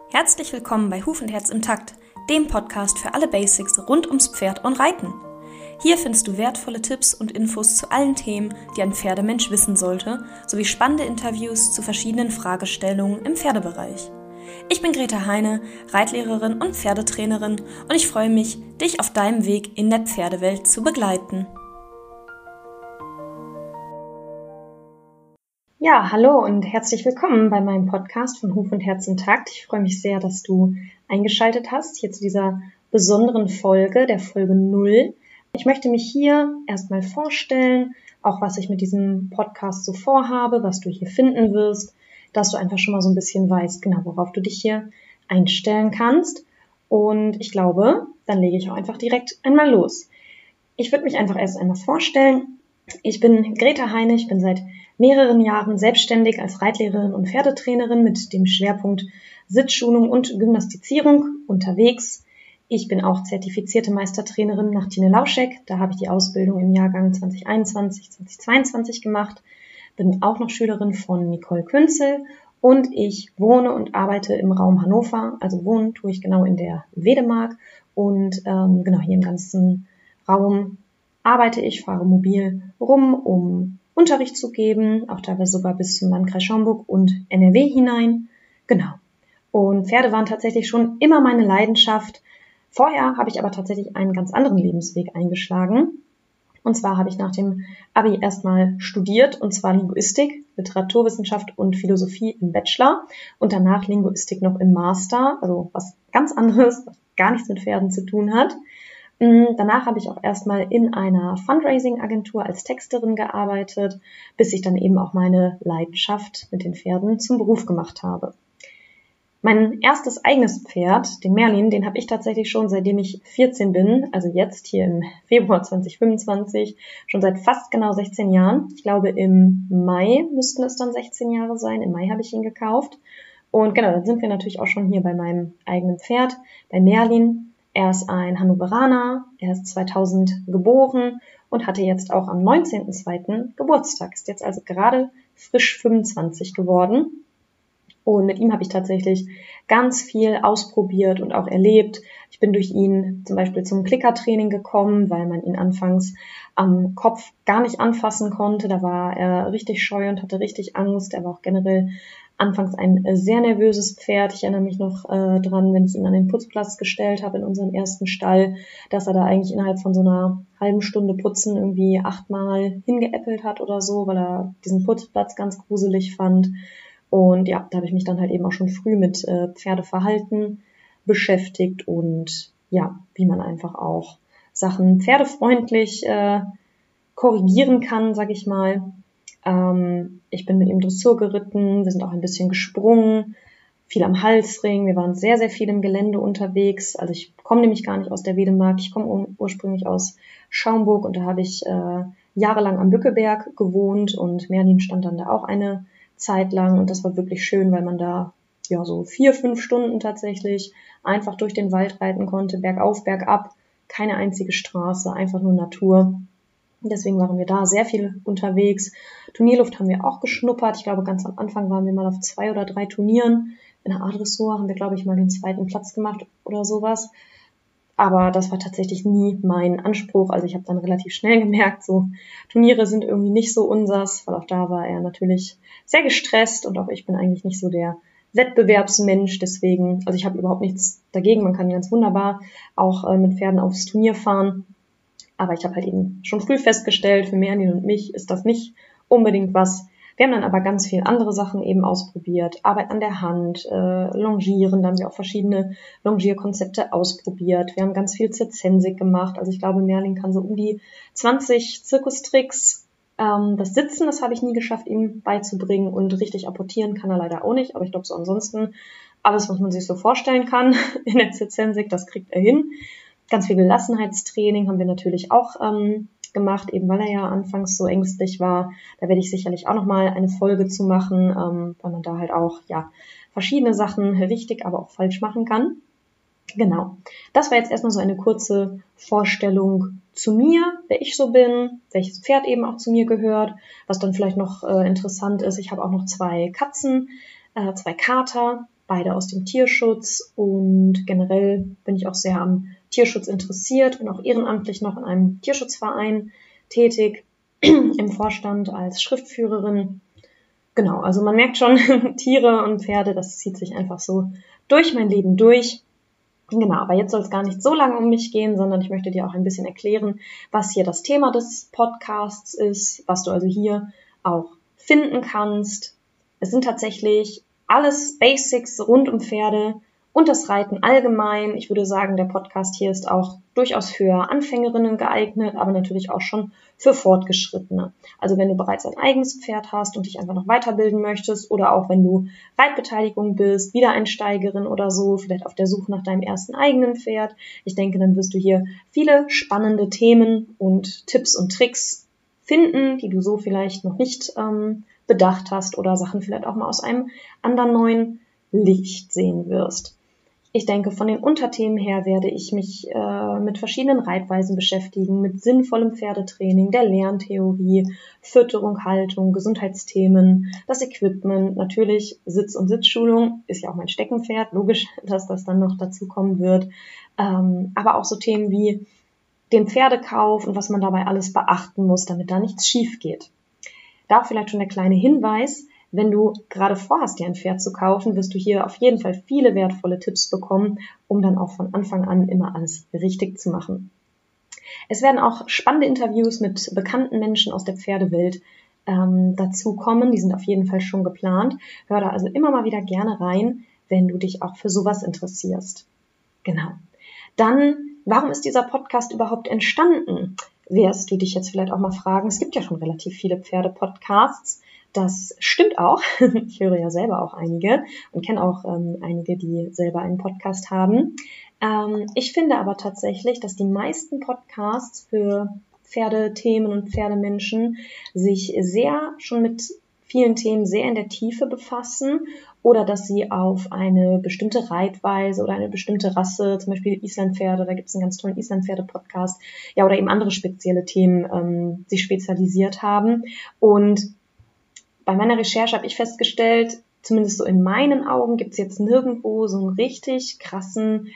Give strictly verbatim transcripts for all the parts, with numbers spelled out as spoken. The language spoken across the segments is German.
Herzlich willkommen bei Huf und Herz im Takt, dem Podcast für alle Basics rund ums Pferd und Reiten. Hier findest du wertvolle Tipps und Infos zu allen Themen, die ein Pferdemensch wissen sollte, sowie spannende Interviews zu verschiedenen Fragestellungen im Pferdebereich. Ich bin Greta Heine, Reitlehrerin und Pferdetrainerin und ich freue mich, dich auf deinem Weg in der Pferdewelt zu begleiten. Ja, hallo und herzlich willkommen bei meinem Podcast von Huf und Herz im Takt. Ich freue mich sehr, dass du eingeschaltet hast, hier zu dieser besonderen Folge, der Folge null. Ich möchte mich hier erstmal vorstellen, auch was ich mit diesem Podcast so vorhabe, was du hier finden wirst, dass du einfach schon mal so ein bisschen weißt, genau, worauf du dich hier einstellen kannst. Und ich glaube, dann lege ich auch einfach direkt einmal los. Ich würde mich einfach erst einmal vorstellen. Ich bin Greta Heine, ich bin seit mehreren Jahren selbstständig als Reitlehrerin und Pferdetrainerin mit dem Schwerpunkt Sitzschulung und Gymnastizierung unterwegs. Ich bin auch zertifizierte Meistertrainerin nach Tine Lauschek. Da habe ich die Ausbildung im Jahrgang zwanzig einundzwanzig, zwanzig zweiundzwanzig gemacht. Bin auch noch Schülerin von Nicole Künzel und ich wohne und arbeite im Raum Hannover. Also wohnen tue ich genau in der Wedemark und ähm, genau hier im ganzen Raum arbeite ich, fahre mobil rum, um Unterricht zu geben, auch teilweise sogar bis zum Landkreis Schaumburg und N R W hinein. Genau. Und Pferde waren tatsächlich schon immer meine Leidenschaft. Vorher habe ich aber tatsächlich einen ganz anderen Lebensweg eingeschlagen. Und zwar habe ich nach dem Abi erstmal studiert, und zwar Linguistik, Literaturwissenschaft und Philosophie im Bachelor und danach Linguistik noch im Master, also was ganz anderes, was gar nichts mit Pferden zu tun hat. Danach habe ich auch erstmal in einer Fundraising-Agentur als Texterin gearbeitet, bis ich dann eben auch meine Leidenschaft mit den Pferden zum Beruf gemacht habe. Mein erstes eigenes Pferd, den Merlin, den habe ich tatsächlich schon seitdem ich vierzehn bin, also jetzt hier im Februar zwanzig fünfundzwanzig, schon seit fast genau sechzehn Jahren. Ich glaube im Mai müssten es dann sechzehn Jahre sein, im Mai habe ich ihn gekauft. Und genau, dann sind wir natürlich auch schon hier bei meinem eigenen Pferd, bei Merlin. Er ist ein Hannoveraner, er ist zweitausend geboren und hatte jetzt auch am neunzehnten zweiten Geburtstag, ist jetzt also gerade frisch fünfundzwanzig geworden. Und mit ihm habe ich tatsächlich ganz viel ausprobiert und auch erlebt. Ich bin durch ihn zum Beispiel zum Klickertraining gekommen, weil man ihn anfangs am Kopf gar nicht anfassen konnte. Da war er richtig scheu und hatte richtig Angst. Er war auch generell anfangs ein sehr nervöses Pferd. Ich erinnere mich noch äh, dran, wenn ich ihn an den Putzplatz gestellt habe in unserem ersten Stall, dass er da eigentlich innerhalb von so einer halben Stunde Putzen irgendwie achtmal hingeäppelt hat oder so, weil er diesen Putzplatz ganz gruselig fand. Und ja, da habe ich mich dann halt eben auch schon früh mit äh, Pferdeverhalten beschäftigt und ja, wie man einfach auch Sachen pferdefreundlich äh, korrigieren kann, sag ich mal. Ähm, ich bin mit ihm Dressur geritten, wir sind auch ein bisschen gesprungen, viel am Halsring, wir waren sehr, sehr viel im Gelände unterwegs. Also ich komme nämlich gar nicht aus der Wedemark, ich komme ur- ursprünglich aus Schaumburg und da habe ich äh, jahrelang am Bückeberg gewohnt und Merlin stand dann da auch eine Zeit lang und das war wirklich schön, weil man da ja so vier, fünf Stunden tatsächlich einfach durch den Wald reiten konnte, bergauf, bergab, keine einzige Straße, einfach nur Natur. Deswegen waren wir da sehr viel unterwegs. Turnierluft haben wir auch geschnuppert. Ich glaube, ganz am Anfang waren wir mal auf zwei oder drei Turnieren. In der A-Dressur haben wir, glaube ich, mal den zweiten Platz gemacht oder sowas. Aber das war tatsächlich nie mein Anspruch. Also ich habe dann relativ schnell gemerkt, so Turniere sind irgendwie nicht so unsers, weil auch da war er natürlich sehr gestresst und auch ich bin eigentlich nicht so der Wettbewerbsmensch. Deswegen, also ich habe überhaupt nichts dagegen. Man kann ganz wunderbar auch äh, mit Pferden aufs Turnier fahren. Aber ich habe halt eben schon früh festgestellt, für Merlin und mich ist das nicht unbedingt was. Wir haben dann aber ganz viel andere Sachen eben ausprobiert. Arbeit an der Hand, äh, Longieren, da haben wir auch verschiedene Longierkonzepte ausprobiert. Wir haben ganz viel Zirzensik gemacht. Also ich glaube, Merlin kann so um die zwanzig Zirkustricks. Ähm, das Sitzen, das habe ich nie geschafft, ihm beizubringen. Und richtig apportieren kann er leider auch nicht. Aber ich glaube so ansonsten alles, was man sich so vorstellen kann in der Zirzensik, das kriegt er hin. Ganz viel Gelassenheitstraining haben wir natürlich auch ähm, gemacht, eben weil er ja anfangs so ängstlich war. Da werde ich sicherlich auch nochmal eine Folge zu machen, ähm, weil man da halt auch ja verschiedene Sachen richtig, aber auch falsch machen kann. Genau, das war jetzt erstmal so eine kurze Vorstellung zu mir, wer ich so bin, welches Pferd eben auch zu mir gehört. Was dann vielleicht noch äh, interessant ist, ich habe auch noch zwei Katzen, äh, zwei Kater. beide aus dem Tierschutz und generell bin ich auch sehr am Tierschutz interessiert und auch ehrenamtlich noch in einem Tierschutzverein tätig, im Vorstand als Schriftführerin. Genau, also man merkt schon, Tiere und Pferde, das zieht sich einfach so durch mein Leben durch. Genau, aber jetzt soll es gar nicht so lange um mich gehen, sondern ich möchte dir auch ein bisschen erklären, was hier das Thema des Podcasts ist, was du also hier auch finden kannst. Es sind tatsächlich alles Basics rund um Pferde und das Reiten allgemein. Ich würde sagen, der Podcast hier ist auch durchaus für Anfängerinnen geeignet, aber natürlich auch schon für Fortgeschrittene. Also wenn du bereits ein eigenes Pferd hast und dich einfach noch weiterbilden möchtest oder auch wenn du Reitbeteiligung bist, Wiedereinsteigerin oder so, vielleicht auf der Suche nach deinem ersten eigenen Pferd. Ich denke, dann wirst du hier viele spannende Themen und Tipps und Tricks finden, die du so vielleicht noch nicht ähm, bedacht hast oder Sachen vielleicht auch mal aus einem anderen neuen Licht sehen wirst. Ich denke, von den Unterthemen her werde ich mich äh, mit verschiedenen Reitweisen beschäftigen, mit sinnvollem Pferdetraining, der Lerntheorie, Fütterung, Haltung, Gesundheitsthemen, das Equipment, natürlich Sitz- und Sitzschulung, ist ja auch mein Steckenpferd, logisch, dass das dann noch dazu kommen wird, ähm, aber auch so Themen wie den Pferdekauf und was man dabei alles beachten muss, damit da nichts schief geht. Da vielleicht schon der kleine Hinweis: Wenn du gerade vorhast, dir ein Pferd zu kaufen, wirst du hier auf jeden Fall viele wertvolle Tipps bekommen, um dann auch von Anfang an immer alles richtig zu machen. Es werden auch spannende Interviews mit bekannten Menschen aus der Pferdewelt ähm, dazu kommen. Die sind auf jeden Fall schon geplant. Hör da also immer mal wieder gerne rein, wenn du dich auch für sowas interessierst. Genau. Dann, warum ist dieser Podcast überhaupt entstanden? Wirst du dich jetzt vielleicht auch mal fragen. Es gibt ja schon relativ viele Pferde-Podcasts. Das stimmt auch. Ich höre ja selber auch einige und kenne auch ähm, einige, die selber einen Podcast haben. Ähm, ich finde aber tatsächlich, dass die meisten Podcasts für Pferdethemen und Pferdemenschen sich sehr schon mit vielen Themen sehr in der Tiefe befassen oder dass sie auf eine bestimmte Reitweise oder eine bestimmte Rasse, zum Beispiel Islandpferde, da gibt es einen ganz tollen Islandpferde-Podcast, ja, oder eben andere spezielle Themen ähm, sich spezialisiert haben. Und bei meiner Recherche habe ich festgestellt, zumindest so in meinen Augen, gibt es jetzt nirgendwo so einen richtig krassen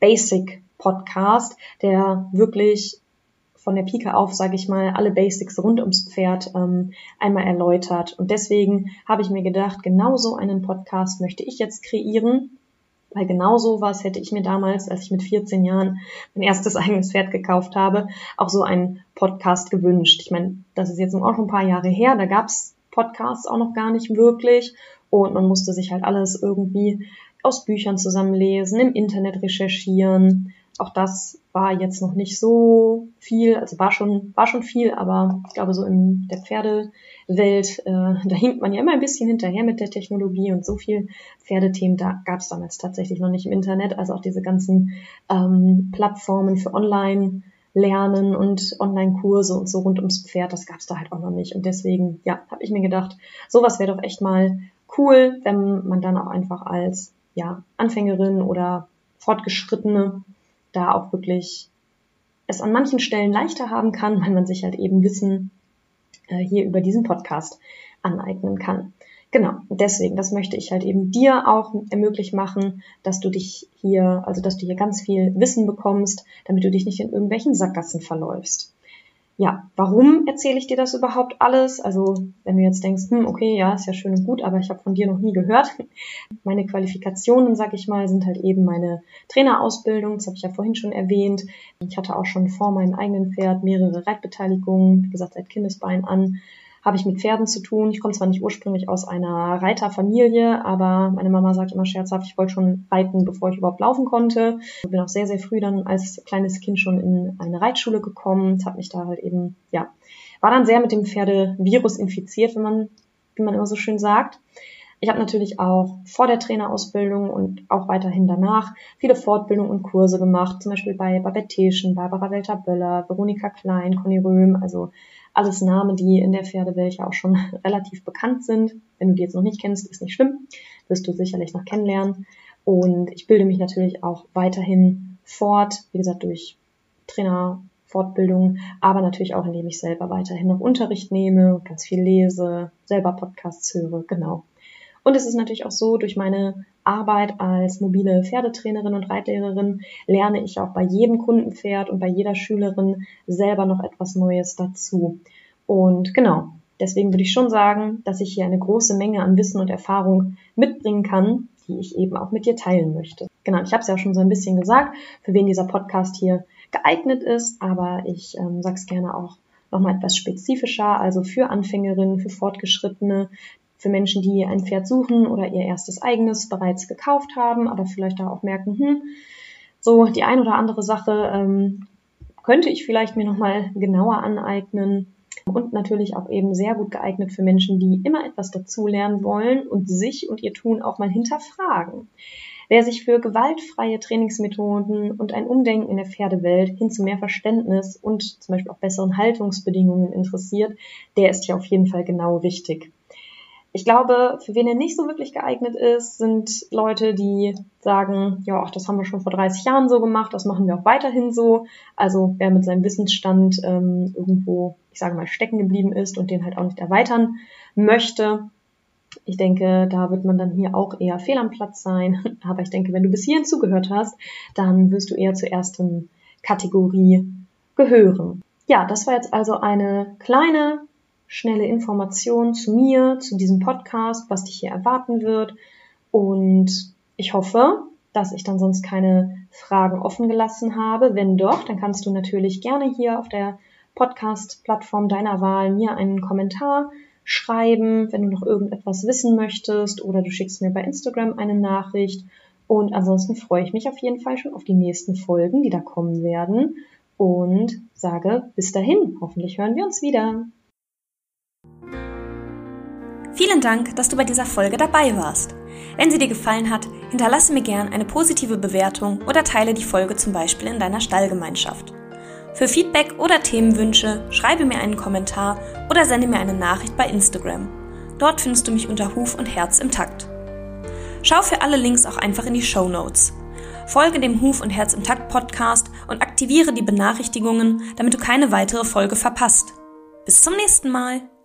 Basic-Podcast, der wirklich von der Pike auf, sage ich mal, alle Basics rund ums Pferd ähm, einmal erläutert. Und deswegen habe ich mir gedacht, genau so einen Podcast möchte ich jetzt kreieren, weil genau so was hätte ich mir damals, als ich mit vierzehn Jahren mein erstes eigenes Pferd gekauft habe, auch so einen Podcast gewünscht. Ich meine, das ist jetzt auch schon ein paar Jahre her, da gab es Podcasts auch noch gar nicht wirklich und man musste sich halt alles irgendwie aus Büchern zusammenlesen, im Internet recherchieren. Auch das war jetzt noch nicht so viel, also war schon war schon viel, aber ich glaube so in der Pferdewelt, äh, da hinkt man ja immer ein bisschen hinterher mit der Technologie und so viel Pferdethemen, da gab es damals tatsächlich noch nicht im Internet, also auch diese ganzen ähm, Plattformen für Online Lernen und Online-Kurse und so rund ums Pferd, das gab es da halt auch noch nicht. Und deswegen, ja, habe ich mir gedacht, sowas wäre doch echt mal cool, wenn man dann auch einfach als ja Anfängerin oder Fortgeschrittene da auch wirklich es an manchen Stellen leichter haben kann, weil man sich halt eben Wissen äh, hier über diesen Podcast aneignen kann. Genau, und deswegen, das möchte ich halt eben dir auch ermöglich machen, dass du dich hier, also dass du hier ganz viel Wissen bekommst, damit du dich nicht in irgendwelchen Sackgassen verläufst. Ja, warum erzähle ich dir das überhaupt alles? Also wenn du jetzt denkst, hm, okay, ja, ist ja schön und gut, aber ich habe von dir noch nie gehört. Meine Qualifikationen, sag ich mal, sind halt eben meine Trainerausbildung, das habe ich ja vorhin schon erwähnt. Ich hatte auch schon vor meinem eigenen Pferd mehrere Reitbeteiligungen, wie gesagt, seit Kindesbein an habe ich mit Pferden zu tun. Ich komme zwar nicht ursprünglich aus einer Reiterfamilie, aber meine Mama sagt immer scherzhaft, ich wollte schon reiten, bevor ich überhaupt laufen konnte. Ich bin auch sehr, sehr früh dann als kleines Kind schon in eine Reitschule gekommen, habe mich da halt eben, ja, war dann sehr mit dem Pferdevirus infiziert, wenn man, wie man immer so schön sagt. Ich habe natürlich auch vor der Trainerausbildung und auch weiterhin danach viele Fortbildungen und Kurse gemacht, zum Beispiel bei Babette Teschen, Barbara Welter-Böller, Veronika Klein, Conny Röhm, also alles Namen, die in der Pferdewelt ja auch schon relativ bekannt sind. Wenn du die jetzt noch nicht kennst, ist nicht schlimm, wirst du sicherlich noch kennenlernen. Und ich bilde mich natürlich auch weiterhin fort, wie gesagt, durch Trainerfortbildung, aber natürlich auch, indem ich selber weiterhin noch Unterricht nehme, ganz viel lese, selber Podcasts höre, genau. Und es ist natürlich auch so, durch meine Arbeit als mobile Pferdetrainerin und Reitlehrerin lerne ich auch bei jedem Kundenpferd und bei jeder Schülerin selber noch etwas Neues dazu. Und genau, deswegen würde ich schon sagen, dass ich hier eine große Menge an Wissen und Erfahrung mitbringen kann, die ich eben auch mit dir teilen möchte. Genau, ich habe es ja auch schon so ein bisschen gesagt, für wen dieser Podcast hier geeignet ist, aber ich ähm, sage es gerne auch nochmal etwas spezifischer, also für Anfängerinnen, für Fortgeschrittene, für Menschen, die ein Pferd suchen oder ihr erstes eigenes bereits gekauft haben, aber vielleicht da auch merken, hm, so die ein oder andere Sache ähm, könnte ich vielleicht mir nochmal genauer aneignen. Und natürlich auch eben sehr gut geeignet für Menschen, die immer etwas dazulernen wollen und sich und ihr Tun auch mal hinterfragen. Wer sich für gewaltfreie Trainingsmethoden und ein Umdenken in der Pferdewelt hin zu mehr Verständnis und zum Beispiel auch besseren Haltungsbedingungen interessiert, der ist hier auf jeden Fall genau richtig. Ich glaube, für wen er nicht so wirklich geeignet ist, sind Leute, die sagen, ja, ach, das haben wir schon vor dreißig Jahren so gemacht, das machen wir auch weiterhin so. Also wer mit seinem Wissensstand ähm, irgendwo, ich sage mal, stecken geblieben ist und den halt auch nicht erweitern möchte. Ich denke, da wird man dann hier auch eher fehl am Platz sein. Aber ich denke, wenn du bis hierhin zugehört hast, dann wirst du eher zur ersten Kategorie gehören. Ja, das war jetzt also eine kleine schnelle Information zu mir, zu diesem Podcast, was dich hier erwarten wird. Und ich hoffe, dass ich dann sonst keine Fragen offen gelassen habe. Wenn doch, dann kannst du natürlich gerne hier auf der Podcast-Plattform deiner Wahl mir einen Kommentar schreiben, wenn du noch irgendetwas wissen möchtest, oder du schickst mir bei Instagram eine Nachricht. Und ansonsten freue ich mich auf jeden Fall schon auf die nächsten Folgen, die da kommen werden. Und sage bis dahin, hoffentlich hören wir uns wieder. Vielen Dank, dass du bei dieser Folge dabei warst. Wenn sie dir gefallen hat, hinterlasse mir gern eine positive Bewertung oder teile die Folge zum Beispiel in deiner Stallgemeinschaft. Für Feedback oder Themenwünsche schreibe mir einen Kommentar oder sende mir eine Nachricht bei Instagram. Dort findest du mich unter Huf und Herz im Takt. Schau für alle Links auch einfach in die Shownotes. Folge dem Huf und Herz im Takt Podcast und aktiviere die Benachrichtigungen, damit du keine weitere Folge verpasst. Bis zum nächsten Mal!